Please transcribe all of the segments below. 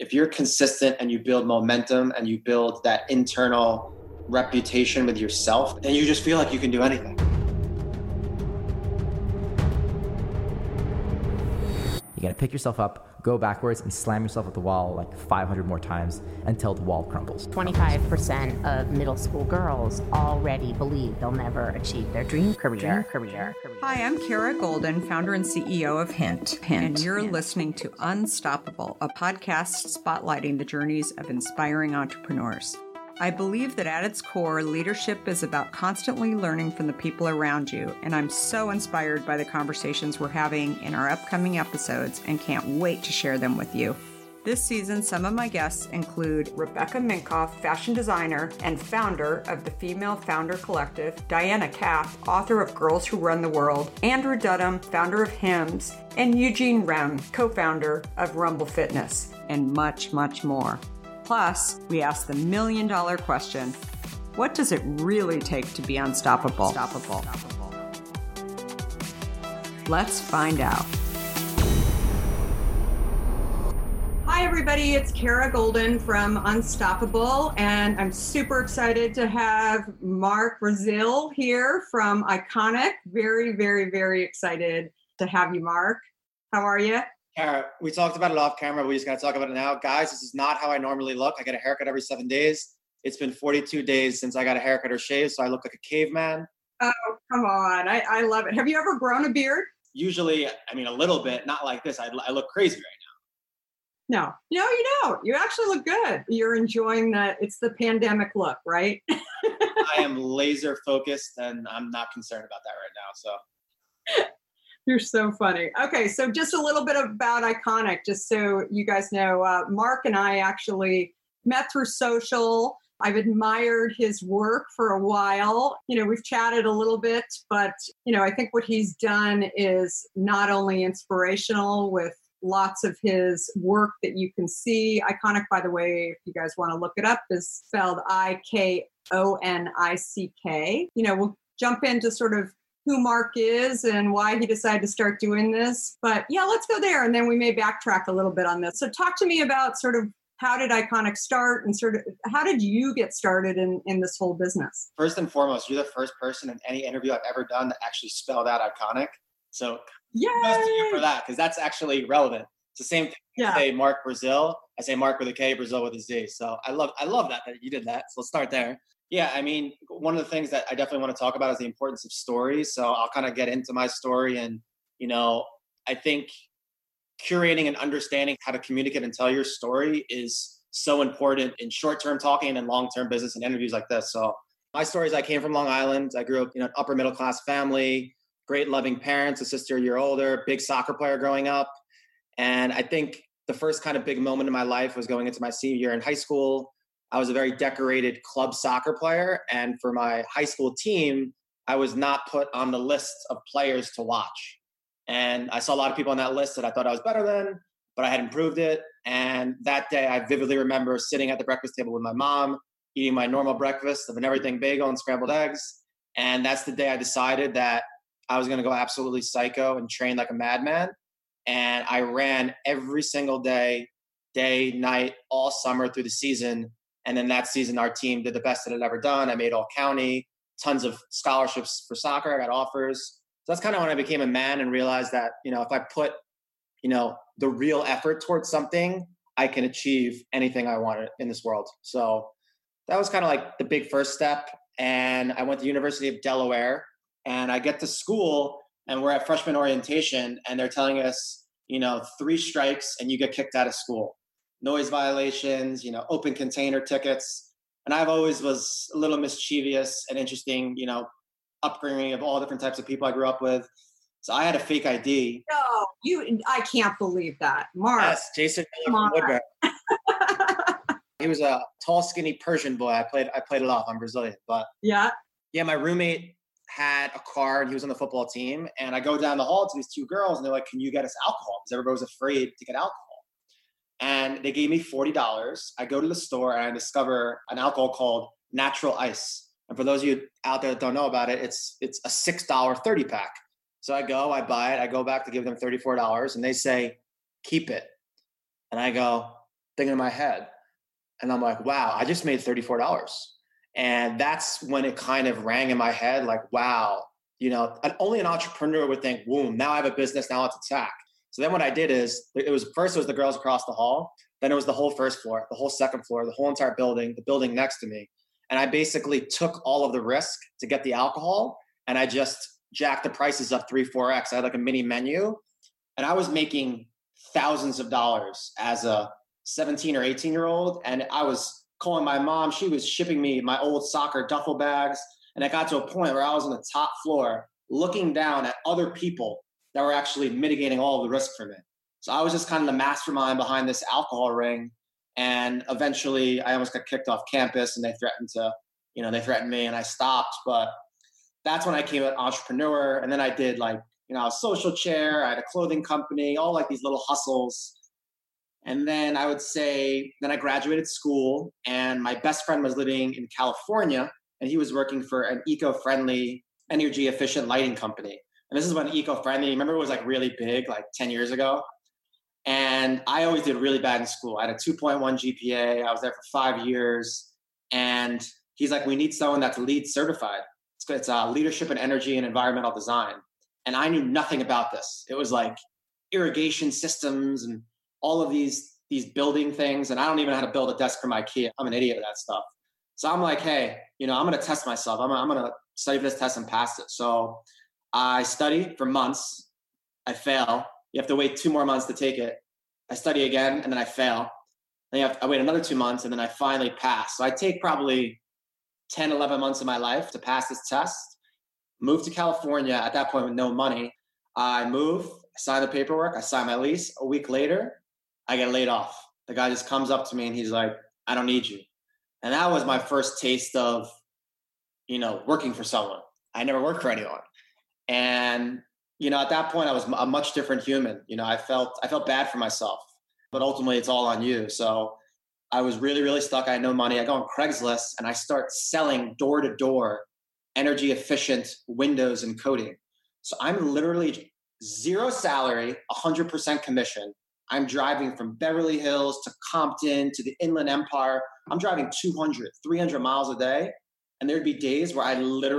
if you're consistent and you build momentum and you build that internal reputation with yourself, then you just feel like you can do anything. You got to pick yourself up, go backwards, and slam yourself at the wall like 500 more times until the wall crumbles. 25% of middle school girls already believe they'll never achieve their dream career. Hi, I'm Kara Golden, founder and CEO of Hint. And you're listening to Unstoppable, a podcast spotlighting the journeys of inspiring entrepreneurs. I believe that at its core, leadership is about constantly learning from the people around you, and I'm so inspired by the conversations we're having in our upcoming episodes and can't wait to share them with you. This season, some of my guests include Rebecca Minkoff, fashion designer and founder of the Female Founder Collective, Diana Kath, author of Girls Who Run the World, Andrew Dudham, founder of Hims, and Eugene Rem, co-founder of Rumble Fitness, and much, much more. Plus, we ask the million-dollar question, what does it really take to be unstoppable? Let's find out. Hi, everybody. It's Kara Golden from Unstoppable, and I'm super excited to have Mark Brazil here from Iconic. Very, very, very excited to have you, Mark. How are you? Kara, we talked about it off camera. We just got to talk about it now. Guys, this is not how I normally look. I get a haircut every 7 days. It's been 42 days since I got a haircut or shave, so I look like a caveman. Oh, come on. I love it. Have you ever grown a beard? Usually, a little bit, not like this. I look crazy right No, you don't. You actually look good. You're enjoying it's the pandemic look, right? I am laser focused and I'm not concerned about that right now. So you're so funny. Okay, so just a little bit about Iconic, just so you guys know. Mark and I actually met through social. I've admired his work for a while. We've chatted a little bit, but, I think what he's done is not only inspirational with lots of his work that you can see. Iconic, by the way, if you guys want to look it up, is spelled Ikonick. We'll jump into sort of who Mark is and why he decided to start doing this. But yeah, let's go there. And then we may backtrack a little bit on this. So talk to me about sort of how did Iconic start and sort of how did you get started in this whole business? First and foremost, you're the first person in any interview I've ever done that actually spelled out Iconic. So kudos to you for that, because that's actually relevant. It's the same thing. I say Mark Brazil. I say Mark with a K, Brazil with a Z. So I love that you did that. So let's start there. Yeah, one of the things that I definitely want to talk about is the importance of stories. So I'll kind of get into my story. And, I think curating and understanding how to communicate and tell your story is so important in short-term talking and long-term business and interviews like this. So my story is I came from Long Island. I grew up in an upper middle-class family, great loving parents, a sister a year older, big soccer player growing up. And I think the first kind of big moment in my life was going into my senior year in high school. I was a very decorated club soccer player. And for my high school team, I was not put on the list of players to watch. And I saw a lot of people on that list that I thought I was better than, but I had improved it. And that day, I vividly remember sitting at the breakfast table with my mom, eating my normal breakfast of an everything bagel and scrambled eggs. And that's the day I decided that I was going to go absolutely psycho and train like a madman. And I ran every single day, night, all summer through the season. And then that season, our team did the best that it had ever done. I made all county, tons of scholarships for soccer. I got offers. So that's kind of when I became a man and realized that, if I put, the real effort towards something, I can achieve anything I want in this world. So that was kind of like the big first step. And I went to the University of Delaware, and I get to school and we're at freshman orientation and they're telling us, 3 strikes and you get kicked out of school. Noise violations, open container tickets. And I've always was a little mischievous and interesting, upbringing of all different types of people I grew up with. So I had a fake ID. No, I can't believe that. Mark. Yes, Jason Miller from Woodbury. He was a tall, skinny Persian boy. I played it off. I'm Brazilian, but yeah, my roommate had a car and he was on the football team. And I go down the hall to these 2 girls and they're like, "Can you get us alcohol?" Because everybody was afraid to get alcohol. And they gave me $40. I go to the store and I discover an alcohol called Natural Ice. And for those of you out there that don't know about it, it's a $6 30 pack. So I go, I buy it, I go back to give them $34 and they say, "Keep it." And I go, thinking in my head. And I'm like, wow, I just made $34. And that's when it kind of rang in my head, like, wow, only an entrepreneur would think, boom, now I have a business, now let's attack. So then what I did is, it was the girls across the hall. Then it was the whole first floor, the whole second floor, the whole entire building, the building next to me. And I basically took all of the risk to get the alcohol, and I just jacked the prices up 3-4x. I had like a mini menu, and I was making thousands of dollars as a 17 or 18-year-old. And I was calling my mom. She was shipping me my old soccer duffel bags. And I got to a point where I was on the top floor looking down at other people that were actually mitigating all of the risk for me. So I was just kind of the mastermind behind this alcohol ring. And eventually I almost got kicked off campus, and they threatened me, and I stopped. But that's when I became an entrepreneur. And then I did I was social chair. I had a clothing company, all like these little hustles. And then I would say, then I graduated school, and my best friend was living in California, and he was working for an eco-friendly, energy efficient lighting company. And this is when eco-friendly, remember, it was like really big, like 10 years ago. And I always did really bad in school. I had a 2.1 GPA. I was there for 5 years. And he's like, we need someone that's LEED certified. It's leadership in energy and environmental design. And I knew nothing about this. It was like irrigation systems and all of these building things. And I don't even know how to build a desk from IKEA. I'm an idiot at that stuff. So I'm like, hey, I'm going to test myself. I'm going to study for this test and pass it. So I studied for months. I fail. You have to wait 2 more months to take it. I study again, and then I fail. Then I wait another 2 months, and then I finally pass. So I take probably 10, 11 months of my life to pass this test. Moved to California at that point with no money. I move, I sign the paperwork, I sign my lease. A week later, I get laid off. The guy just comes up to me and he's like, I don't need you. And that was my first taste of, working for someone. I never worked for anyone. And, at that point I was a much different human. I felt bad for myself, but ultimately it's all on you. So I was really, really stuck. I had no money. I go on Craigslist and I start selling door to door energy efficient windows and coating. So I'm literally 0 salary, 100% commission. I'm driving from Beverly Hills to Compton to the Inland Empire. I'm driving 200, 300 miles a day. And there'd be days where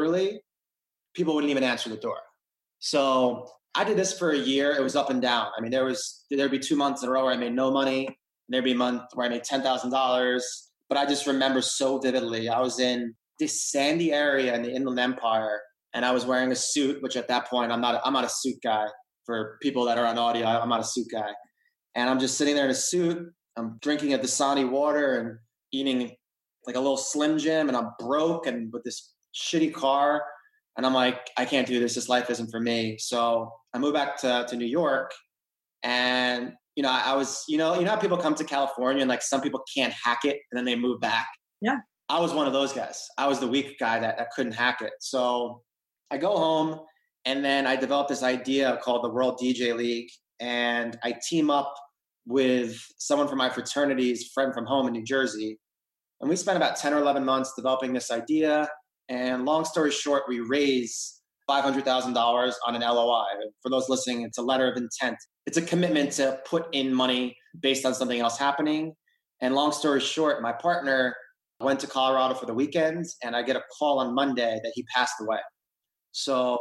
people wouldn't even answer the door. So I did this for a year. It was up and down. I mean, there'd be 2 months in a row where I made no money. There'd be a month where I made $10,000. But I just remember so vividly. I was in this sandy area in the Inland Empire, and I was wearing a suit, which at that point I'm not a suit guy. For people that are on audio, I'm not a suit guy. And I'm just sitting there in a suit. I'm drinking a Dasani water and eating like a little Slim Jim, and I'm broke and with this shitty car. And I'm like, I can't do this. This life isn't for me. So I moved back to New York, and I was, how people come to California and like some people can't hack it and then they move back. Yeah. I was one of those guys. I was the weak guy that couldn't hack it. So I go home, and then I developed this idea called the World DJ League. And I team up with someone from my fraternity's friend from home in New Jersey. And we spent about 10 or 11 months developing this idea. And long story short, we raised $500,000 on an LOI. For those listening, it's a letter of intent. It's a commitment to put in money based on something else happening. And long story short, my partner went to Colorado for the weekend, and I get a call on Monday that he passed away. So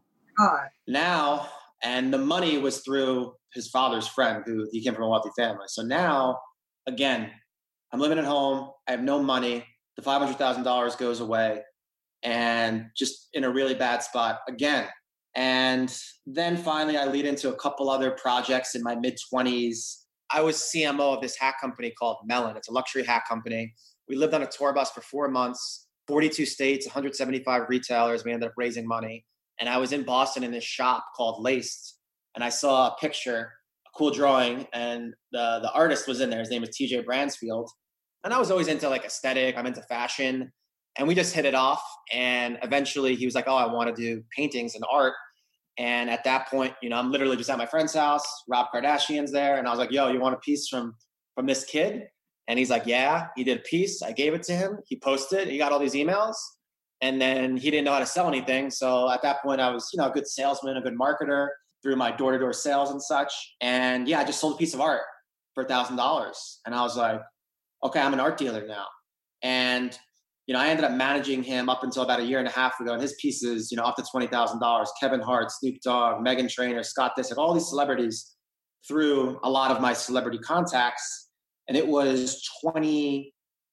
now, and the money was through his father's friend, who he came from a wealthy family. So now, again, I'm living at home. I have no money. The $500,000 goes away, and just in a really bad spot again. And then finally, I lead into a couple other projects in my mid-20s. I was CMO of this hat company called Melon. It's a luxury hat company. We lived on a tour bus for 4 months, 42 states, 175 retailers. We ended up raising money. And I was in Boston in this shop called Laced. And I saw a picture, a cool drawing, and the artist was in there. His name is TJ Bransfield. And I was always into like aesthetic. I'm into fashion. And we just hit it off. And eventually he was like, oh, I want to do paintings and art. And at that point, I'm literally just at my friend's house. Rob Kardashian's there. And I was like, yo, you want a piece from this kid? And he's like, yeah. He did a piece. I gave it to him. He posted. He got all these emails. And then he didn't know how to sell anything. So at that point, I was, a good salesman, a good marketer through my door-to-door sales and such. And yeah, I just sold a piece of art. for $1,000. And I was like, okay, I'm an art dealer now. And, I ended up managing him up until about a year and a half ago. And his pieces, up to $20,000, Kevin Hart, Snoop Dogg, Meghan Trainor, Scott Disick, all these celebrities through a lot of my celebrity contacts. And it was early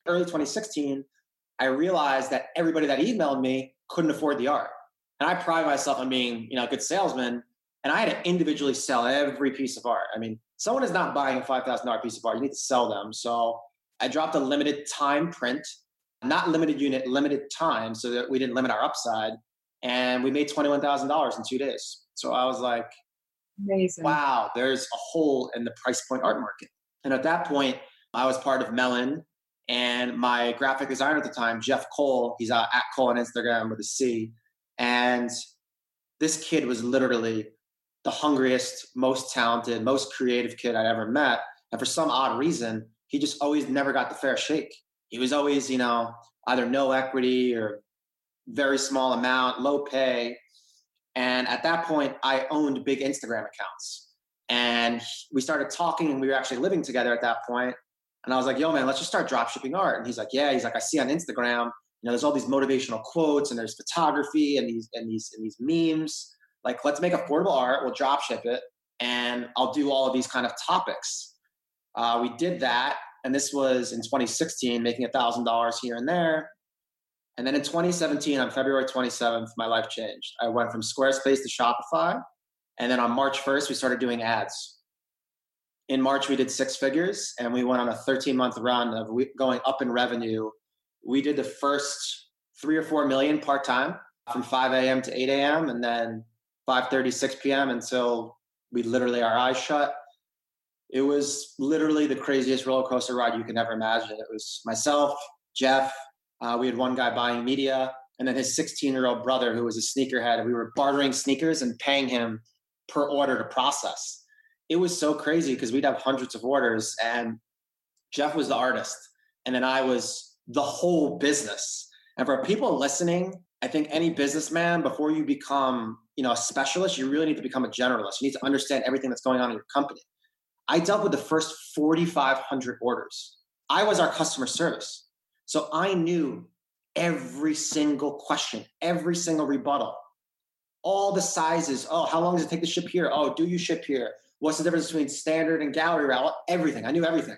2016, I realized that everybody that emailed me couldn't afford the art. And I pride myself on being, a good salesman. And I had to individually sell every piece of art. I mean, someone is not buying a $5,000 piece of art. You need to sell them. So I dropped a limited time print, not limited unit, limited time, so that we didn't limit our upside. And we made $21,000 in 2 days. So I was like, amazing. Wow, there's a hole in the price point art market. And at that point, I was part of Melon, and my graphic designer at the time, Jeff Cole, he's at Cole on Instagram with a C. And this kid was literally the hungriest, most talented, most creative kid I'd ever met. And for some odd reason, he just always never got the fair shake. He was always, either no equity or very small amount, low pay. And at that point, I owned big Instagram accounts. And we started talking, and we were actually living together at that point. And I was like, yo, man, let's just start drop shipping art. And he's like, yeah. He's like, I see on Instagram, there's all these motivational quotes, and there's photography and these memes. Like, let's make affordable art. We'll drop ship it, and I'll do all of these kind of topics. We did that. And this was in 2016, making $1,000 here and there. And then in 2017, on February 27th, my life changed. I went from Squarespace to Shopify. And then on March 1st, we started doing ads. In March, we did 6 figures, and we went on a 13-month run of going up in revenue. We did the first 3 or 4 million part-time from 5 a.m. to 8 a.m. and then 5:30, 6 p.m. until we literally, our eyes shut. It was literally the craziest roller coaster ride you can ever imagine. It was myself, Jeff. We had one guy buying media, and then his 16-year-old brother, who was a sneakerhead. We were bartering sneakers and paying him per order to process. It was so crazy because we'd have hundreds of orders, and Jeff was the artist, and then I was the whole business. And for people listening, I think any businessman, before you become, a specialist, you really need to become a generalist. You need to understand everything that's going on in your company. I dealt with the first 4,500 orders. I was our customer service. So I knew every single question, every single rebuttal, all the sizes. Oh, how long does it take to ship here? Oh, do you ship here? What's the difference between standard and gallery route? Everything. I knew everything.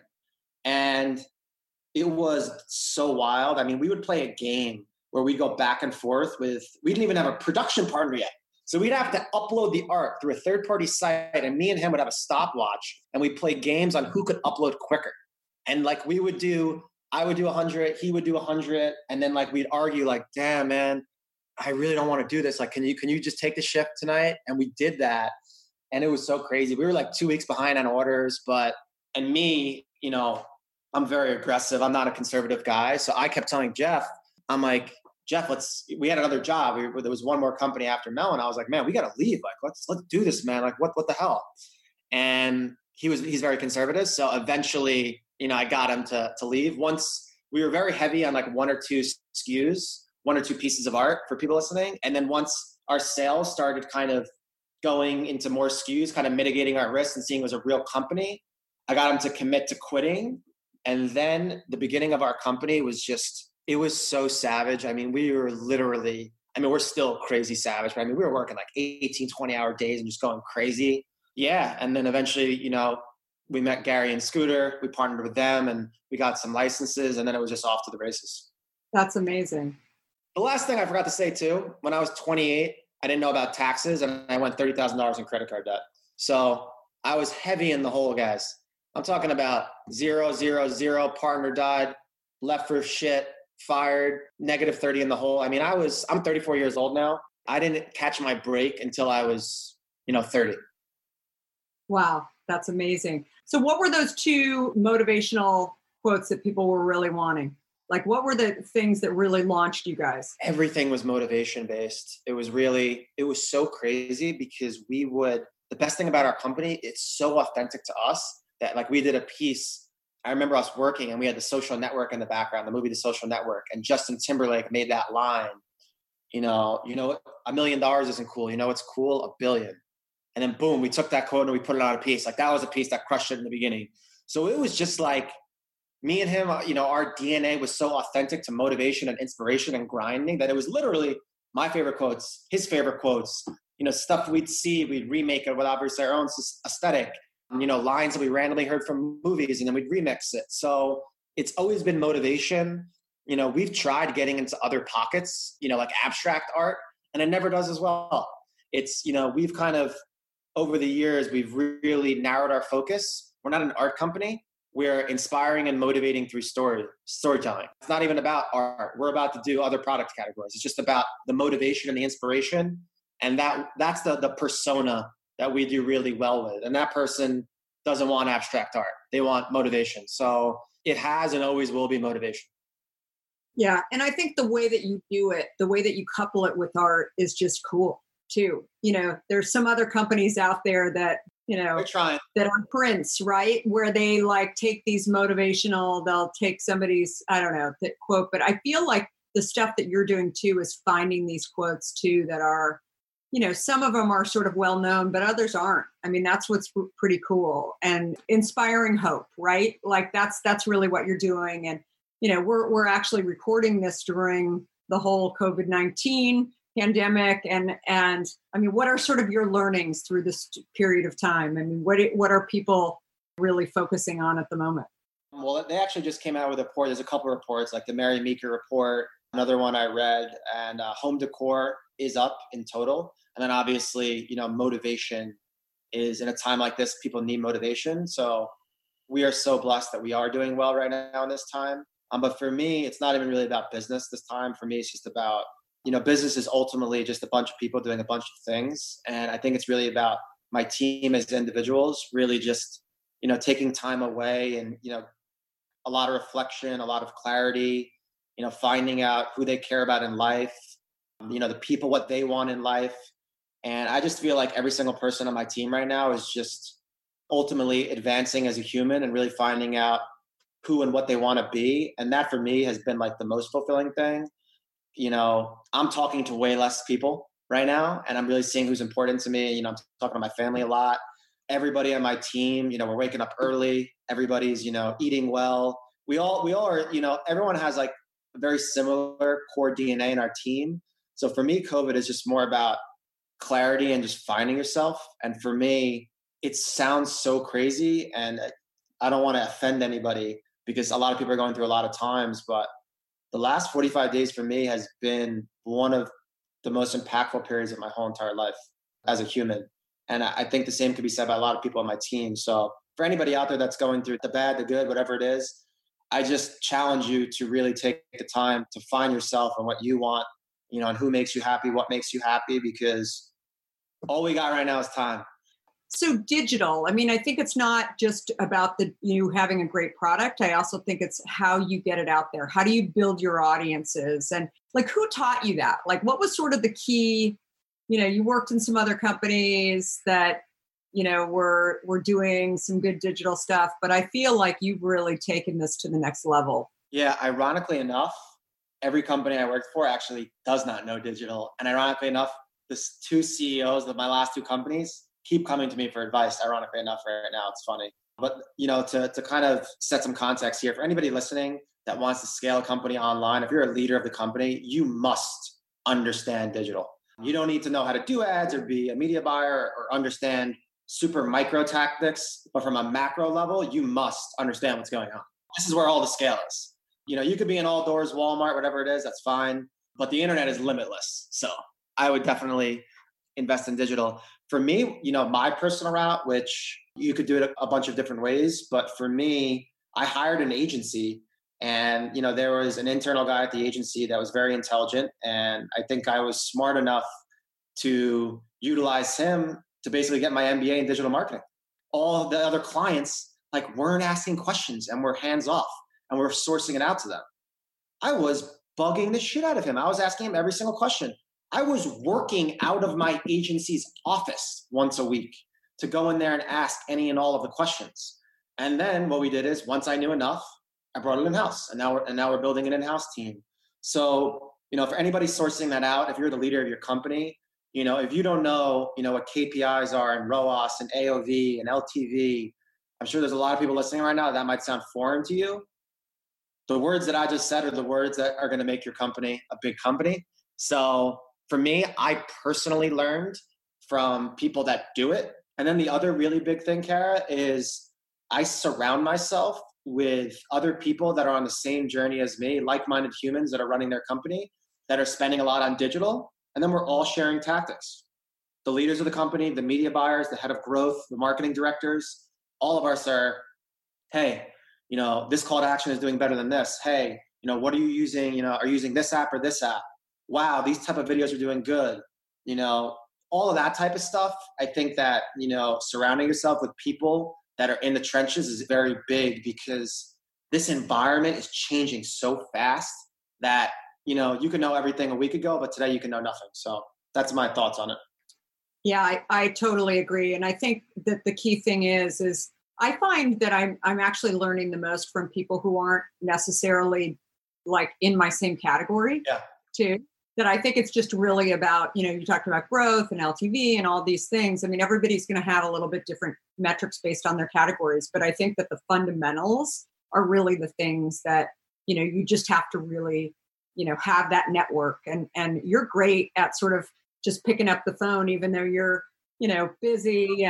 And it was so wild. I mean, we would play a game where we go back and forth we didn't even have a production partner yet. So we'd have to upload the art through a third-party site, and me and him would have a stopwatch, and we'd play games on who could upload quicker. And I would do 100, he would do 100, and then we'd argue damn, man, I really don't want to do this. Can you just take the shift tonight? And we did that, and it was so crazy. We were 2 weeks behind on orders, and me, I'm very aggressive. I'm not a conservative guy. So I kept telling Jeff, I'm like, Jeff, we had another job. There was one more company after Melon. I was like, man, we got to leave. Let's do this, man. What the hell? And he's very conservative. So eventually, I got him to leave. Once we were very heavy on 1 or 2 SKUs, 1 or 2 pieces of art for people listening. And then once our sales started kind of going into more SKUs, kind of mitigating our risk and seeing it was a real company, I got him to commit to quitting. And then the beginning of our company was it was so savage. I mean, we were literally, we're still crazy savage, but we were working 18, 20-hour days and just going crazy. Yeah. And then eventually, we met Gary and Scooter. We partnered with them, and we got some licenses, and then it was just off to the races. That's amazing. The last thing I forgot to say too, when I was 28, I didn't know about taxes, and I went $30,000 in credit card debt. So I was heavy in the hole, guys. I'm talking about 0, 0, 0, partner died, left for shit, fired, negative 30 in the hole. I'm 34 years old now. I didn't catch my break until I was, 30. Wow. That's amazing. So what were those 2 motivational quotes that people were really wanting? What were the things that really launched you guys? Everything was motivation based. It was so crazy because the best thing about our company, it's so authentic to us that we did a piece. I remember us working, and we had The Social Network in the background, the movie The Social Network, and Justin Timberlake made that line, $1 million isn't cool. It's cool, $1 billion. And then boom, we took that quote and we put it on a piece. That was a piece that crushed it in the beginning. So it was just like me and him, our DNA was so authentic to motivation and inspiration and grinding that it was literally my favorite quotes, his favorite quotes, stuff we'd see, we'd remake it with obviously our own aesthetic, lines that we randomly heard from movies, and then we'd remix it. So it's always been motivation. We've tried getting into other pockets, like abstract art, and it never does as well. It's, we've kind of, over the years, we've really narrowed our focus. We're not an art company. We're inspiring and motivating through storytelling. It's not even about art. We're about to do other product categories. It's just about the motivation and the inspiration. And that's the persona that we do really well with. And that person doesn't want abstract art. They want motivation. So it has and always will be motivation. Yeah. And I think the way that you do it, the way that you couple it with art is just cool too. There's some other companies out there that, we're trying. That are prints, right? Where they like take these motivational, they'll take somebody's, I don't know, that quote, but I feel like the stuff that you're doing too is finding these quotes too that are, some of them are sort of well known, but others aren't. I mean, that's what's pretty cool and inspiring hope, right? Like that's really what you're doing. And, we're actually recording this during the whole COVID-19 pandemic. And I mean, what are sort of your learnings through this period of time? I mean, what are people really focusing on at the moment? Well, they actually just came out with a report. There's a couple of reports, like the Mary Meeker report, another one I read, and home decor is up in total. And then obviously, motivation is, in a time like this, people need motivation. So we are so blessed that we are doing well right now in this time. But for me, it's not even really about business this time. For me, it's just about, business is ultimately just a bunch of people doing a bunch of things. And I think it's really about my team as individuals really just, taking time away and, a lot of reflection, a lot of clarity, finding out who they care about in life, the people, what they want in life. And I just feel like every single person on my team right now is just ultimately advancing as a human and really finding out who and what they want to be. And that for me has been like the most fulfilling thing. I'm talking to way less people right now, and I'm really seeing who's important to me. I'm talking to my family a lot. Everybody on my team, we're waking up early. Everybody's, eating well. We all are, everyone has like a very similar core DNA in our team. So for me, COVID is just more about clarity and just finding yourself. And for me, it sounds so crazy, and I don't want to offend anybody because a lot of people are going through a lot of times, but the last 45 days for me has been one of the most impactful periods of my whole entire life as a human. And I think the same could be said by a lot of people on my team. So for anybody out there that's going through the bad, the good, whatever it is, I just challenge you to really take the time to find yourself and what you want, and who makes you happy, what makes you happy, because all we got right now is time. So digital, I mean, I think it's not just about you having a great product. I also think it's how you get it out there. How do you build your audiences? And like, who taught you that? Like, what was sort of the key? You worked in some other companies that, were doing some good digital stuff, but I feel like you've really taken this to the next level. Yeah. Ironically enough, every company I worked for actually does not know digital. And ironically enough, the two CEOs of my last two companies keep coming to me for advice, ironically enough, right now. It's funny. But, to kind of set some context here, for anybody listening that wants to scale a company online, if you're a leader of the company, you must understand digital. You don't need to know how to do ads or be a media buyer or understand super micro tactics, but from a macro level, you must understand what's going on. This is where all the scale is. You could be in all doors, Walmart, whatever it is, that's fine. But the internet is limitless. So I would definitely invest in digital. For me, my personal route, which you could do it a bunch of different ways, but for me, I hired an agency, and, there was an internal guy at the agency that was very intelligent. And I think I was smart enough to utilize him to basically get my MBA in digital marketing. All the other clients weren't asking questions and were hands off and we're sourcing it out to them. I was bugging the shit out of him. I was asking him every single question. I was working out of my agency's office once a week to go in there and ask any and all of the questions. And then what we did is, once I knew enough, I brought it in-house, and now we're building an in-house team. So, for anybody sourcing that out, if you're the leader of your company, if you don't know, what KPIs are and ROAS and AOV and LTV, I'm sure there's a lot of people listening right now that might sound foreign to you. The words that I just said are the words that are going to make your company a big company. So for me, I personally learned from people that do it. And then the other really big thing, Kara, is I surround myself with other people that are on the same journey as me, like-minded humans that are running their company, that are spending a lot on digital. And then we're all sharing tactics. The leaders of the company, the media buyers, the head of growth, the marketing directors, all of us are, hey, this call to action is doing better than this. Hey, what are you using? Are you using this app or this app? Wow, these type of videos are doing good. All of that type of stuff. I think that, surrounding yourself with people that are in the trenches is very big, because this environment is changing so fast that, you could know everything a week ago, but today you can know nothing. So that's my thoughts on it. Yeah, I totally agree. And I think that the key thing is I find that I'm actually learning the most from people who aren't necessarily like in my same category too. That I think it's just really about, you talked about growth and LTV and all these things. I mean, everybody's going to have a little bit different metrics based on their categories, but I think that the fundamentals are really the things that, you just have to really, have that network. And you're great at sort of just picking up the phone, even though you're, busy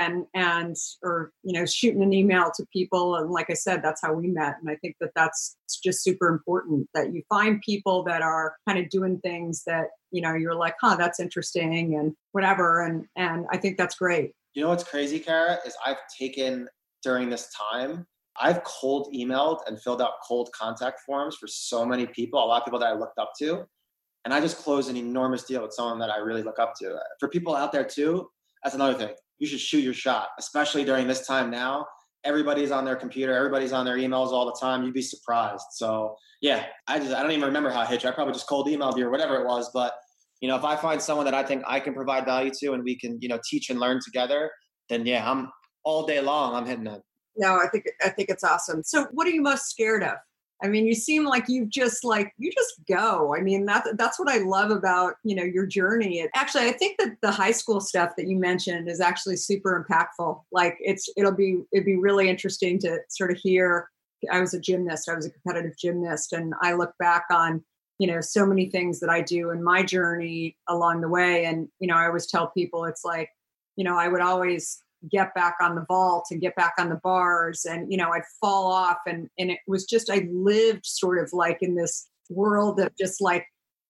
or shooting an email to people. And like I said, that's how we met. And I think that that's just super important, that you find people that are kind of doing things that, you're like, that's interesting and whatever. And I think that's great. You know what's crazy, Kara, is I've taken during this time, I've cold emailed and filled out cold contact forms for so many people, a lot of people that I looked up to. And I just closed an enormous deal with someone that I really look up to. For people out there too, that's another thing. You should shoot your shot, especially during this time now. Everybody's on their computer. Everybody's on their emails all the time. You'd be surprised. So yeah, I don't even remember how I hit you. I probably just cold emailed you or whatever it was. But, if I find someone that I think I can provide value to and we can, teach and learn together, then yeah, I'm all day long, I'm hitting them. No, I think it's awesome. So what are you most scared of? I mean, you seem like you just go. I mean, that's what I love about, your journey. Actually, I think that the high school stuff that you mentioned is actually super impactful. Like it'd be really interesting to sort of hear. I was a gymnast. I was a competitive gymnast. And I look back on, so many things that I do in my journey along the way. And, I always tell people it's like, I would always get back on the vault and get back on the bars, and I'd fall off, and it was just, I lived sort of like in this world of just like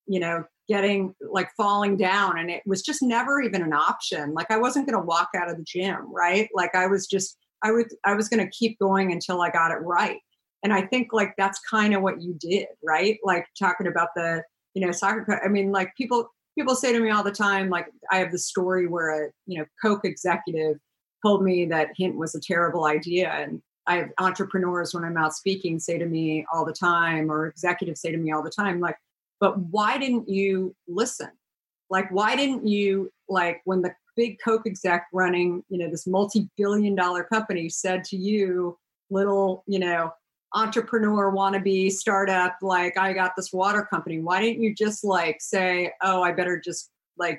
getting like falling down, and it was just never even an option. Like I wasn't going to walk out of the gym, right? Like I was going to keep going until I got it right. And I think like that's kind of what you did, right? Like talking about the soccer. I mean, like people say to me all the time, like I have this story where a Coke executive told me that Hint was a terrible idea. And I have entrepreneurs when I'm out speaking say to me all the time, or executives say to me all the time, like, but why didn't you listen? Like, why didn't you, like when the big Coke exec running, this multi-billion-dollar company said to you, little, entrepreneur wannabe startup, like I got this water company. Why didn't you just like say, oh, I better just like,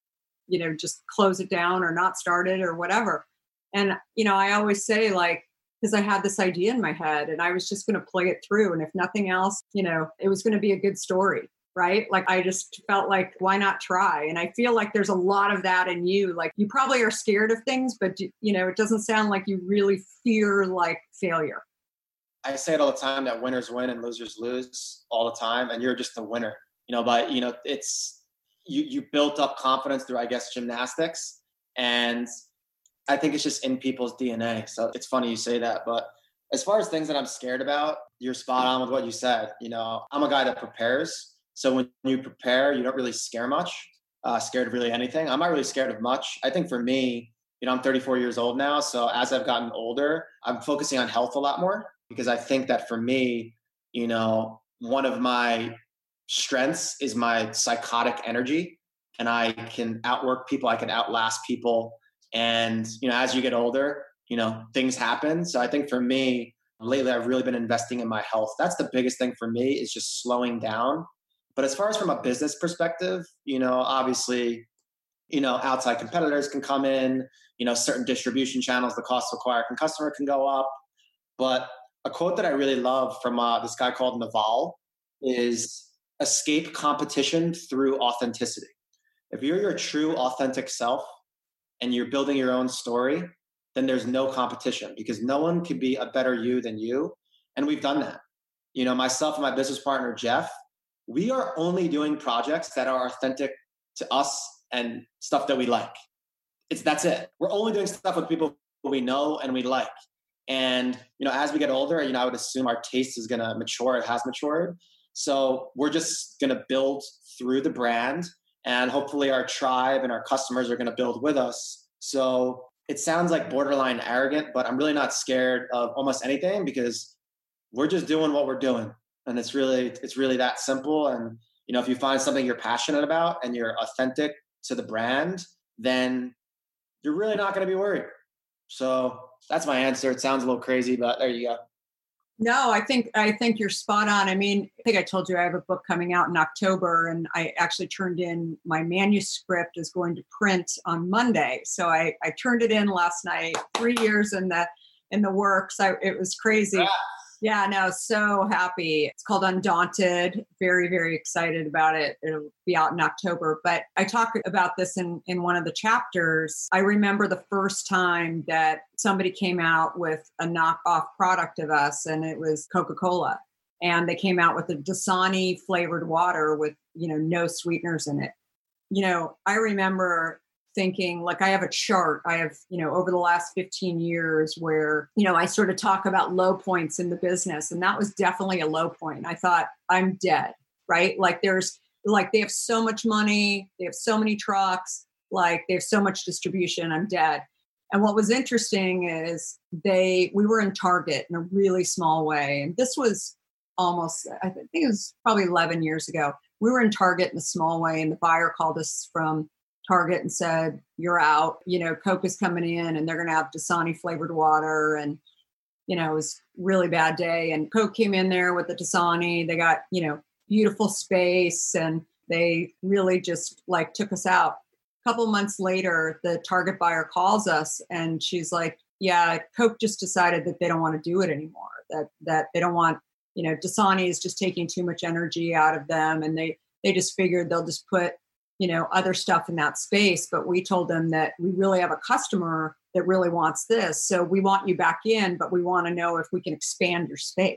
just close it down or not start it or whatever. And, I always say like, because I had this idea in my head and I was just going to play it through. And if nothing else, it was going to be a good story, right? Like I just felt like, why not try? And I feel like there's a lot of that in you. Like you probably are scared of things, but it doesn't sound like you really fear like failure. I say it all the time that winners win and losers lose all the time. And you're just a winner, but it's, you built up confidence through, I guess, gymnastics. And I think it's just in people's DNA. So it's funny you say that. But as far as things that I'm scared about, you're spot on with what you said. I'm a guy that prepares. So when you prepare, you don't really scare of really anything. I'm not really scared of much. I think for me, I'm 34 years old now. So as I've gotten older, I'm focusing on health a lot more, because I think that for me, one of my strengths is my psychotic energy, and I can outwork people. I can outlast people. And, as you get older, things happen. So I think for me, lately, I've really been investing in my health. That's the biggest thing for me, is just slowing down. But as far as from a business perspective, obviously outside competitors can come in, certain distribution channels, the cost to acquire a customer can go up. But a quote that I really love from this guy called Naval is escape competition through authenticity. If you're your true authentic self and you're building your own story, then there's no competition because no one can be a better you than you. And we've done that. Myself and my business partner, Jeff, we are only doing projects that are authentic to us and stuff that we like. That's it. We're only doing stuff with people we know and we like. And, as we get older, I would assume our taste is going to mature. It has matured. So we're just going to build through the brand, and hopefully our tribe and our customers are going to build with us. So it sounds like borderline arrogant, but I'm really not scared of almost anything because we're just doing what we're doing. And it's really that simple. And, if you find something you're passionate about and you're authentic to the brand, then you're really not going to be worried. So that's my answer. It sounds a little crazy, but there you go. No, I think you're spot on. I mean, I think I told you I have a book coming out in October, and I actually turned in my manuscript is going to print on Monday. So I turned it in last night. 3 years in the works. It was crazy. Yeah, no, so happy. It's called Undaunted. Very, very excited about it. It'll be out in October. But I talk about this in one of the chapters. I remember the first time that somebody came out with a knockoff product of us, and it was Coca-Cola. And they came out with a Dasani flavored water with, no sweeteners in it. I remember thinking, like, I have a chart. I have, over the last 15 years where, I sort of talk about low points in the business. And that was definitely a low point. I thought, I'm dead, right? Like they have so much money. They have so many trucks. Like they have so much distribution. I'm dead. And what was interesting is we were in Target in a really small way. And this was I think it was probably 11 years ago. We were in Target in a small way. And the buyer called us from Target and said, you're out, Coke is coming in and they're going to have Dasani flavored water. And, it was a really bad day. And Coke came in there with the Dasani. They got, beautiful space and they really just took us out. A couple months later, the Target buyer calls us and she's like, yeah, Coke just decided that they don't want to do it anymore, that they don't want, Dasani is just taking too much energy out of them. And they just figured they'll just put, other stuff in that space. But we told them that we really have a customer that really wants this. So we want you back in, but we want to know if we can expand your space.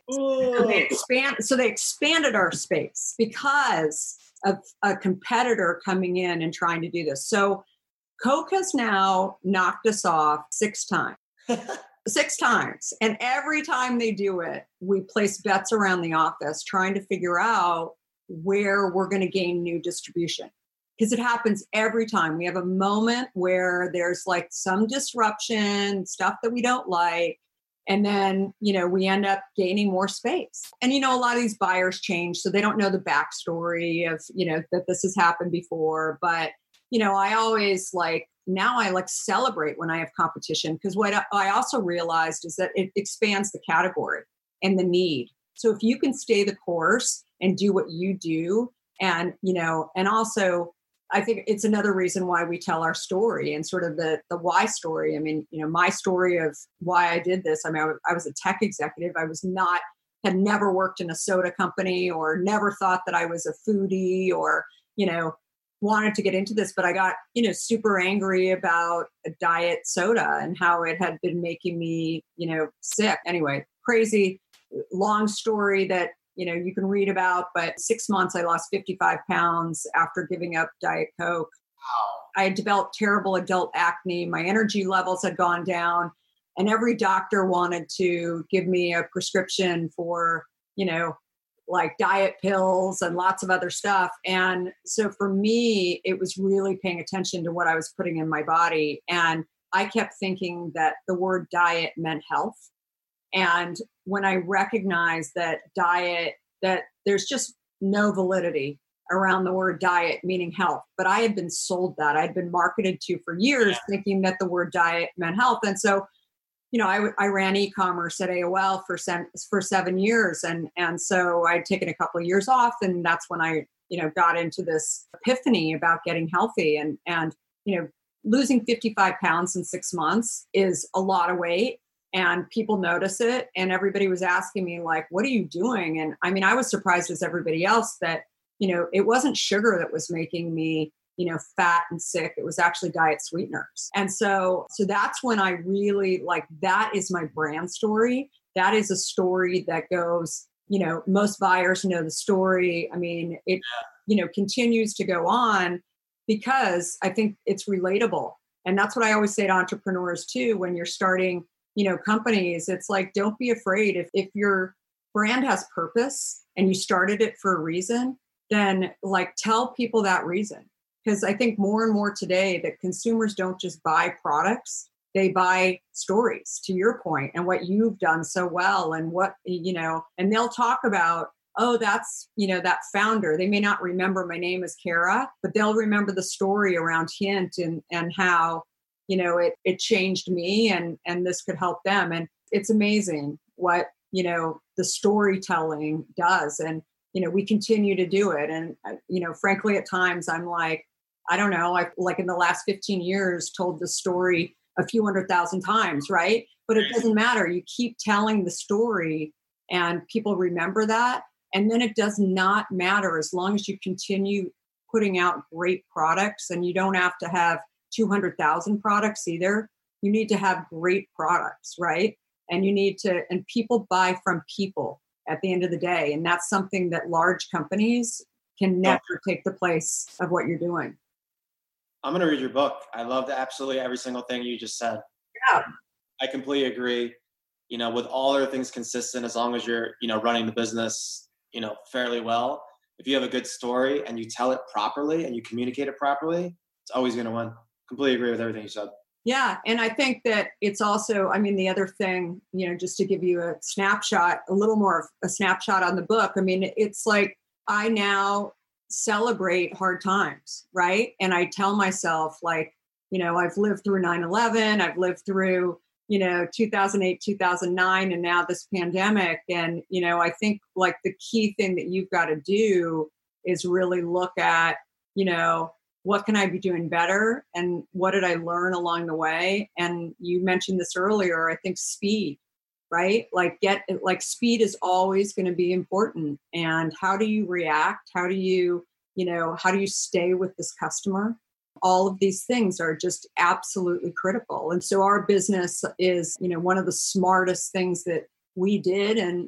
So they expanded our space because of a competitor coming in and trying to do this. So Coke has now knocked us off 6 times. 6 times. And every time they do it, we place bets around the office trying to figure out where we're going to gain new distribution. Because it happens every time. We have a moment where there's some disruption, stuff that we don't like. And then, we end up gaining more space. And, a lot of these buyers change. So they don't know the backstory of, that this has happened before. But, I always now I celebrate when I have competition. Because what I also realized is that it expands the category and the need. So if you can stay the course and do what you do, and, and also, I think it's another reason why we tell our story and sort of the why story. I mean, my story of why I did this. I mean, I was a tech executive. I had never worked in a soda company or never thought that I was a foodie or, wanted to get into this. But I got, super angry about a diet soda and how it had been making me, sick. Anyway, crazy, long story that, you can read about, but 6 months, I lost 55 pounds after giving up Diet Coke. Wow. I had developed terrible adult acne. My energy levels had gone down and every doctor wanted to give me a prescription for, diet pills and lots of other stuff. And so for me, it was really paying attention to what I was putting in my body. And I kept thinking that the word diet meant health. And when I recognized that there's just no validity around the word diet meaning health, but I had been sold that. I'd been marketed to for years thinking that the word diet meant health. And so, I ran e-commerce at AOL for 7 years. And so I'd taken a couple of years off. And that's when I, got into this epiphany about getting healthy. And losing 55 pounds in 6 months is a lot of weight, and people notice it. And everybody was asking me like, what are you doing? And I mean, I was surprised as everybody else that, it wasn't sugar that was making me, fat and sick. It was actually diet sweeteners. And so that's when I really that is my brand story. That is a story that goes, most buyers know the story. I mean, it, continues to go on because I think it's relatable. And that's what I always say to entrepreneurs too, when you're starting, companies. It's like, don't be afraid. If your brand has purpose and you started it for a reason, then tell people that reason. Because I think more and more today that consumers don't just buy products, they buy stories, to your point, and what you've done so well, and what, and they'll talk about, oh, that's, that founder. They may not remember my name is Kara, but they'll remember the story around Hint and how, it changed me and this could help them. And it's amazing what, the storytelling does. And, we continue to do it. And, frankly, at times I'm like, I don't know, in the last 15 years told the story a few 100,000 times, right? But it doesn't matter. You keep telling the story and people remember that. And then it does not matter as long as you continue putting out great products, and you don't have to have 200,000 products either. You need to have great products, right? And and people buy from people at the end of the day. And that's something that large companies can never take the place of what you're doing. I'm going to read your book. I loved absolutely every single thing you just said. Yeah. I completely agree. With all other things consistent, as long as you're, running the business, fairly well, if you have a good story and you tell it properly and you communicate it properly, it's always going to win. Completely agree with everything you said. Yeah. And I think that it's also, the other thing, just to give you a snapshot, a little more of a snapshot on the book. It's like I now celebrate hard times, right? And I tell myself I've lived through 9/11, I've lived through, 2008, 2009, and now this pandemic. And, I think the key thing that you've got to do is really look at, what can I be doing better? And what did I learn along the way? And you mentioned this earlier, I think speed, right? Speed is always going to be important. And how do you react? How do you stay with this customer? All of these things are just absolutely critical. And so our business is, one of the smartest things that we did. And,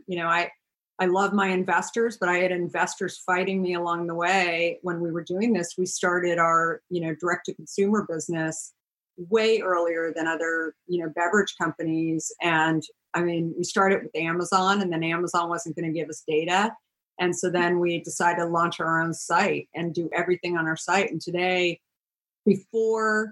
I love my investors, but I had investors fighting me along the way when we were doing this. We started our, direct to consumer business way earlier than other, beverage companies. And we started with Amazon, and then Amazon wasn't going to give us data. And so then we decided to launch our own site and do everything on our site. And today, before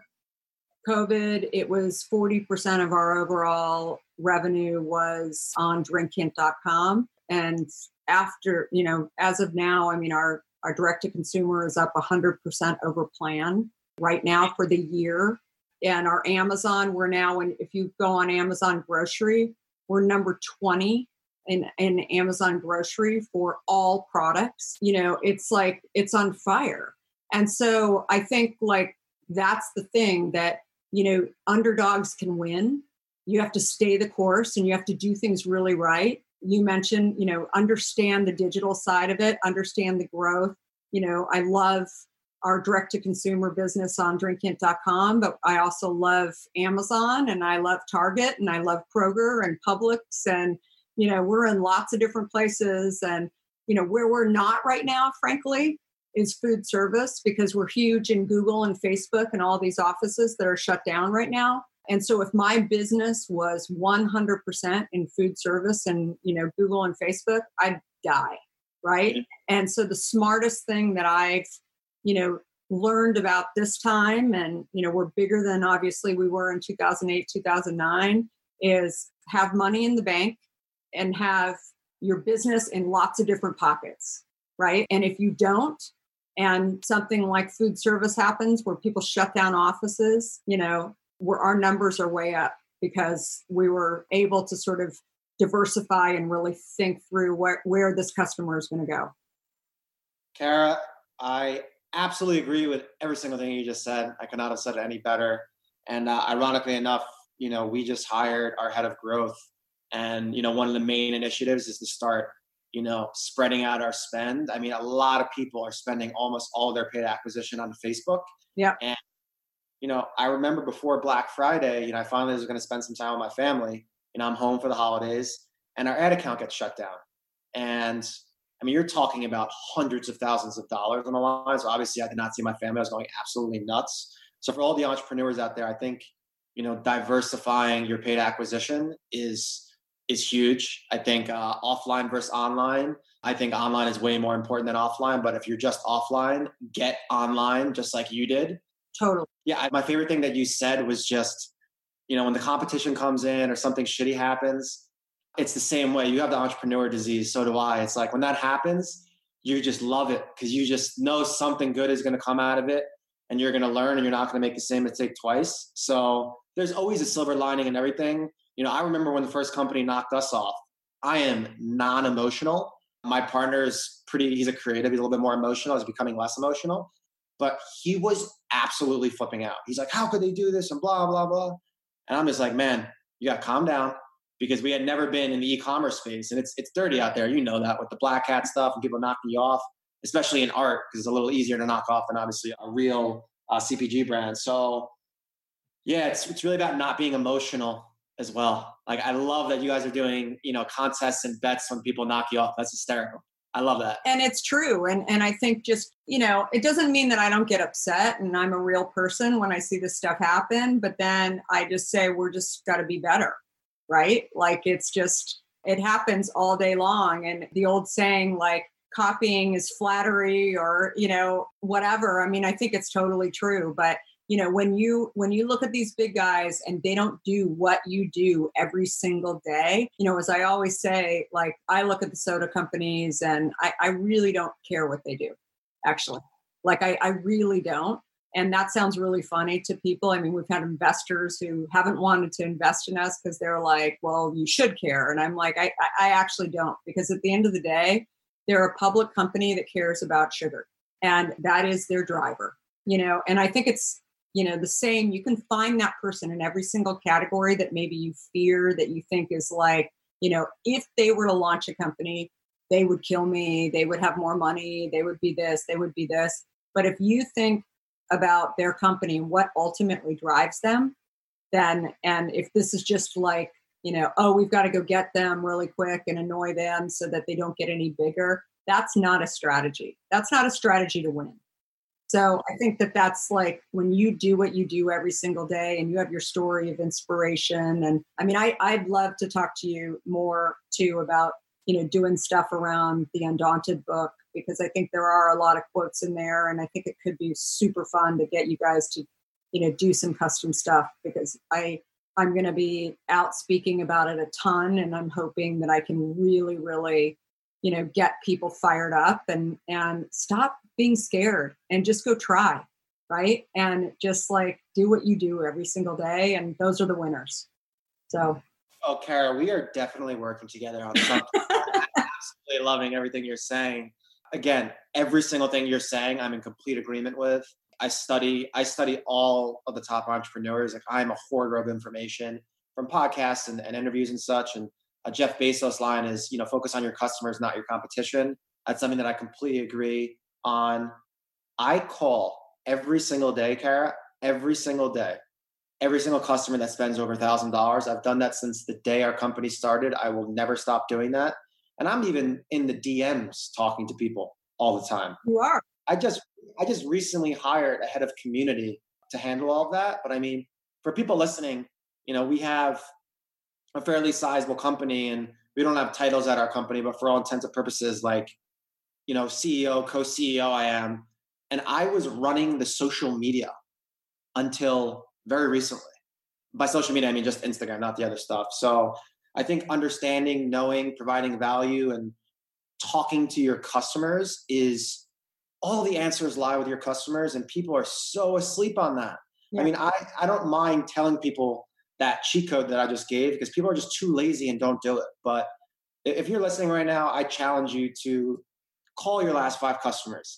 COVID, it was 40% of our overall revenue was on drinkhint.com. And after, as of now, our direct to consumer is up 100% over plan right now for the year. And our Amazon, we're now, if you go on Amazon grocery, we're number 20 in Amazon grocery for all products. It's on fire. And so I think that's the thing that, underdogs can win. You have to stay the course and you have to do things really right. You mentioned, understand the digital side of it, understand the growth. I love our direct to consumer business on drinkhint.com, but I also love Amazon, and I love Target, and I love Kroger and Publix, and, we're in lots of different places. And, where we're not right now, frankly, is food service, because we're huge in Google and Facebook and all these offices that are shut down right now. And so if my business was 100% in food service and, Google and Facebook, I'd die, right? And so the smartest thing that I've, learned about this time, and, we're bigger than obviously we were in 2008, 2009, is have money in the bank and have your business in lots of different pockets, right? And if you don't, and something like food service happens where people shut down offices, where our numbers are way up because we were able to sort of diversify and really think through where this customer is going to go. Kara, I absolutely agree with every single thing you just said. I could not have said it any better. And ironically enough, we just hired our head of growth. And, one of the main initiatives is to start, spreading out our spend. I mean, a lot of people are spending almost all their paid acquisition on Facebook. Yeah. And, I remember before Black Friday, I finally was going to spend some time with my family. I'm home for the holidays and our ad account gets shut down. And I mean, you're talking about hundreds of thousands of dollars on the line. So obviously I did not see my family. I was going absolutely nuts. So for all the entrepreneurs out there, I think, diversifying your paid acquisition is huge. I think offline versus online. I think online is way more important than offline. But if you're just offline, get online just like you did. Totally. Yeah. My favorite thing that you said was just, when the competition comes in or something shitty happens, it's the same way. You have the entrepreneur disease. So do I. It's like when that happens, you just love it because you just know something good is going to come out of it and you're going to learn and you're not going to make the same mistake twice. So there's always a silver lining in everything. I remember when the first company knocked us off, I am non-emotional. My partner's he's a creative. He's a little bit more emotional. He's becoming less emotional, but he was absolutely flipping out. He's like, how could they do this? And blah, blah, blah. And I'm just like, man, you got to calm down. Because we had never been in the e-commerce space and it's dirty out there. You know that with the black hat stuff and people knocking you off, especially in art, because it's a little easier to knock off than obviously a real CPG brand. So yeah, it's really about not being emotional as well. Like I love that you guys are doing, contests and bets when people knock you off. That's hysterical. I love that. And it's true. And I think just, it doesn't mean that I don't get upset and I'm a real person when I see this stuff happen, but then I just say, we're just got to be better. Right? Like it happens all day long. And the old saying, like, copying is flattery or, whatever. I mean, I think it's totally true. But, when you look at these big guys and they don't do what you do every single day, as I always say, like, I look at the soda companies and I really don't care what they do, actually. Like, I really don't. And that sounds really funny to people. I mean, we've had investors who haven't wanted to invest in us because they're like, well, you should care. And I'm like, I actually don't, because at the end of the day, they're a public company that cares about sugar. And that is their driver, and I think it's, the same. You can find that person in every single category that maybe you fear, that you think is like, if they were to launch a company, they would kill me. They would have more money. They would be this, they would be this. But if you think about their company and what ultimately drives them, then, and if this is just like, we've got to go get them really quick and annoy them so that they don't get any bigger, that's not a strategy. That's not a strategy to win. So I think that that's like when you do what you do every single day and you have your story of inspiration. And I mean, I'd love to talk to you more too about, doing stuff around the Undaunted book, because I think there are a lot of quotes in there. And I think it could be super fun to get you guys to, do some custom stuff, because I'm going to be out speaking about it a ton. And I'm hoping that I can really, really, get people fired up and stop being scared and just go try. Right. And just like do what you do every single day. And those are the winners. So. Oh, Kara, we are definitely working together on something. I'm absolutely loving everything you're saying. Again, every single thing you're saying, I'm in complete agreement with. I study all of the top entrepreneurs. Like, I'm a hoarder of information from podcasts and interviews and such. And Jeff Bezos' line is, focus on your customers, not your competition. That's something that I completely agree on. I call every single day, Kara, every single day, every single customer that spends over $1,000. I've done that since the day our company started. I will never stop doing that. And I'm even in the DMs talking to people all the time. You are. I just recently hired a head of community to handle all of that. But I mean, for people listening, we have a fairly sizable company and we don't have titles at our company, but for all intents and purposes, like, CEO, co-CEO I am. And I was running the social media until very recently. By social media, I mean just Instagram, not the other stuff. So I think understanding, knowing, providing value and talking to your customers is all the answers lie with your customers, and people are so asleep on that. Yeah. I mean, I don't mind telling people that cheat code that I just gave because people are just too lazy and don't do it. But if you're listening right now, I challenge you to call your last 5 customers.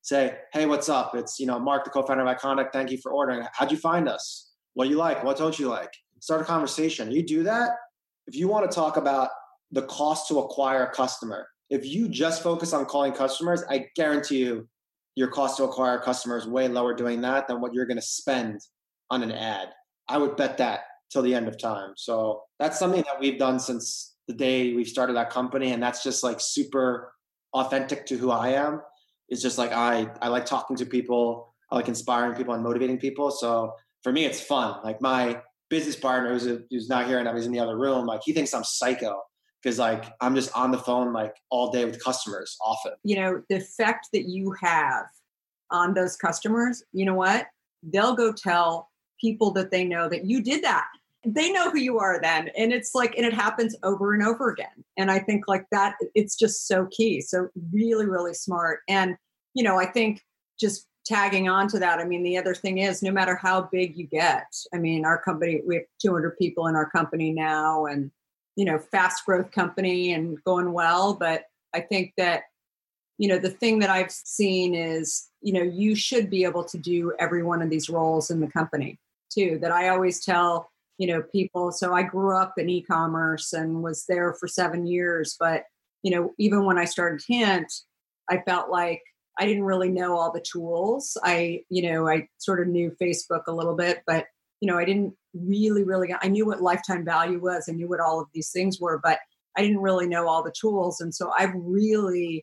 say, hey, what's up? It's, Mark, the co-founder of Iconic. Thank you for ordering. How'd you find us? What do you like? What don't you like? Start a conversation. You do that. If you want to talk about the cost to acquire a customer, if you just focus on calling customers, I guarantee you your cost to acquire a customer is way lower doing that than what you're going to spend on an ad. I would bet that till the end of time. So that's something that we've done since the day we've started that company. And that's just like super authentic to who I am. It's just like, I like talking to people. I like inspiring people and motivating people. So for me, it's fun. Like my business partner who's not here and he's in the other room, like he thinks I'm psycho because like I'm just on the phone like all day with customers often. The effect that you have on those customers, you know what? They'll go tell people that they know that you did that. They know who you are then. And it's like, and it happens over and over again. And I think like that, it's just so key. So really, really smart. And, I think just tagging on to that, the other thing is no matter how big you get, our company, we have 200 people in our company now and, fast growth company and going well. But I think that, the thing that I've seen is, you should be able to do every one of these roles in the company too, that I always tell, people. So I grew up in e-commerce and was there for 7 years. But, even when I started Hint, I felt like I didn't really know all the tools. I sort of knew Facebook a little bit, but, I didn't really, I knew what lifetime value was. I knew what all of these things were, but I didn't really know all the tools. And so I've really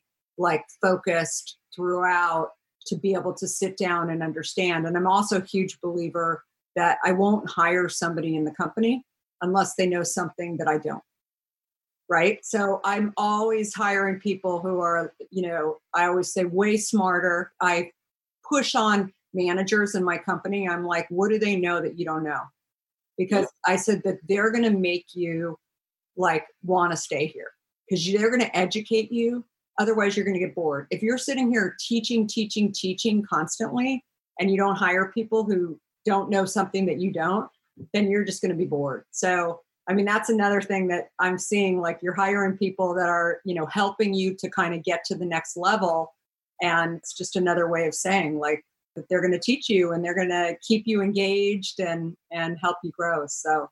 focused throughout to be able to sit down and understand. And I'm also a huge believer that I won't hire somebody in the company unless they know something that I don't. Right. So I'm always hiring people who are, I always say way smarter. I push on managers in my company. I'm like, what do they know that you don't know? Because I said that they're going to make you want to stay here because they're going to educate you. Otherwise, you're going to get bored. If you're sitting here teaching constantly and you don't hire people who don't know something that you don't, then you're just going to be bored. So, that's another thing that I'm seeing, you're hiring people that are, helping you to kind of get to the next level. And it's just another way of saying that they're going to teach you and they're going to keep you engaged and help you grow. So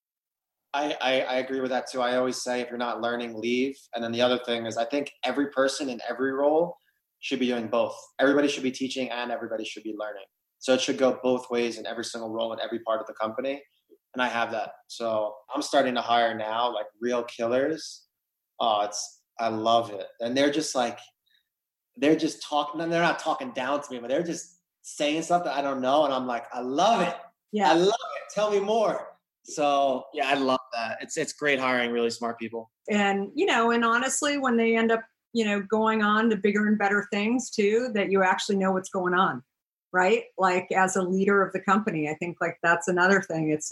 I agree with that too. I always say, if you're not learning, leave. And then the other thing is I think every person in every role should be doing both. Everybody should be teaching and everybody should be learning. So it should go both ways in every single role in every part of the company. And I have that. So I'm starting to hire now, real killers. I love it. And they're just talking, and they're not talking down to me, but they're just saying stuff that I don't know. And I'm like, I love it. Yeah. I love it. Tell me more. So yeah, I love that. It's great hiring really smart people. And, and honestly, when they end up, going on to bigger and better things too, that you actually know what's going on. Right? As a leader of the company, I think that's another thing. It's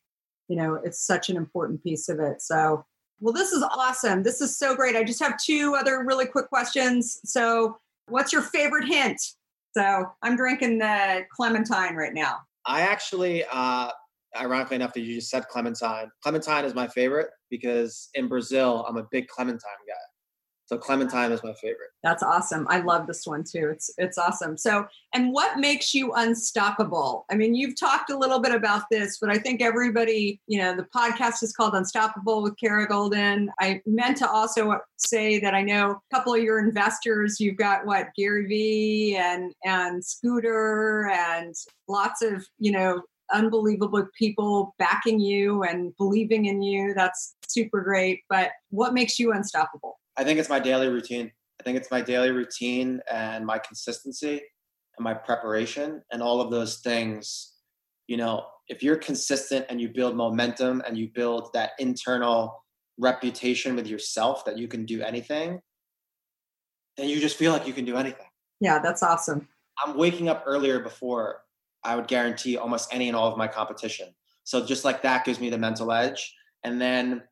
it's such an important piece of it. So, well, this is awesome. This is so great. I just have 2 other really quick questions. So what's your favorite Hint? So I'm drinking the Clementine right now. I actually, ironically enough that you just said Clementine. Clementine is my favorite because in Brazil, I'm a big Clementine guy. So Clementine is my favorite. That's awesome. I love this one too. It's awesome. So, and what makes you unstoppable? You've talked a little bit about this, but I think everybody, the podcast is called Unstoppable with Kara Goldin. I meant to also say that I know a couple of your investors, you've got Gary Vee and Scooter and lots of, unbelievable people backing you and believing in you. That's super great. But what makes you unstoppable? I think it's my daily routine. I think it's my daily routine and my consistency and my preparation and all of those things. If you're consistent and you build momentum and you build that internal reputation with yourself that you can do anything, then you just feel like you can do anything. Yeah, that's awesome. I'm waking up earlier before I would guarantee almost any and all of my competition. So just that gives me the mental edge. And then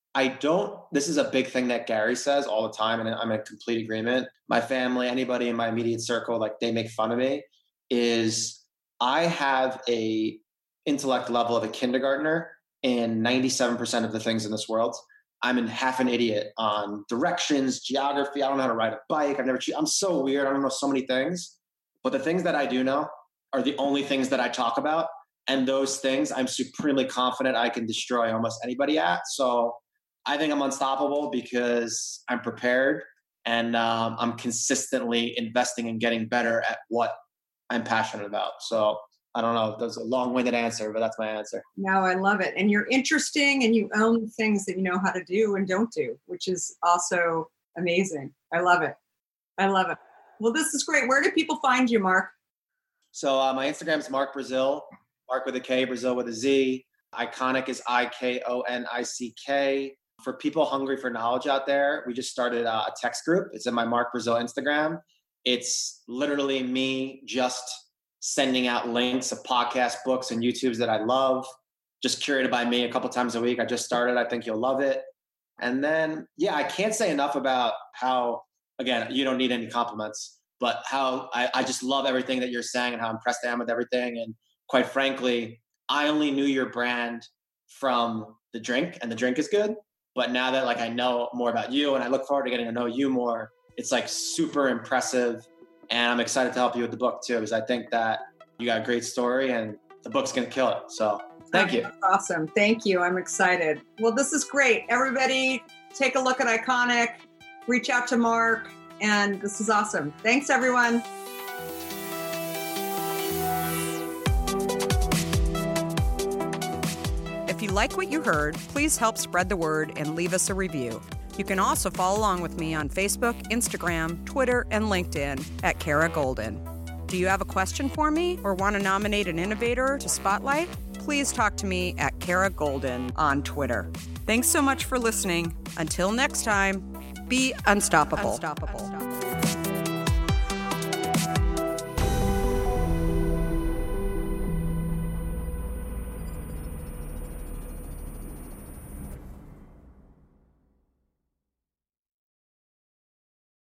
this is a big thing that Gary says all the time, and I'm in complete agreement. My family, anybody in my immediate circle, they make fun of me, is I have a intellect level of a kindergartner in 97% of the things in this world. I'm half an idiot on directions, geography. I don't know how to ride a bike. I'm so weird. I don't know so many things. But the things that I do know are the only things that I talk about. And those things I'm supremely confident I can destroy almost anybody at. So I think I'm unstoppable because I'm prepared and I'm consistently investing and getting better at what I'm passionate about. So I don't know. That's a long-winded answer, but that's my answer. No, I love it. And you're interesting and you own things that you know how to do and don't do, which is also amazing. I love it. I love it. Well, this is great. Where do people find you, Mark? So my Instagram is Mark Brazil, Mark with a K, Brazil with a Z. Iconic is IKONICK. For people hungry for knowledge out there, we just started a text group. It's in my Mark Brazil Instagram. It's literally me just sending out links of podcasts, books, and YouTubes that I love, just curated by me a couple times a week. I just started. I think you'll love it. And then, I can't say enough about how, again, you don't need any compliments, but how I just love everything that you're saying and how impressed I am with everything. And quite frankly, I only knew your brand from the drink, and the drink is good. But now that I know more about you and I look forward to getting to know you more, it's super impressive. And I'm excited to help you with the book too, because I think that you got a great story and the book's going to kill it. So thank you. Awesome. Thank you. I'm excited. Well, this is great. Everybody take a look at Iconic, reach out to Mark, and this is awesome. Thanks, everyone. If you like what you heard, please help spread the word and leave us a review. You can also follow along with me on Facebook, Instagram, Twitter, and LinkedIn at Kara Goldin. Do you have a question for me or want to nominate an innovator to spotlight? Please talk to me at Kara Goldin on Twitter. Thanks so much for listening. Until next time, be unstoppable.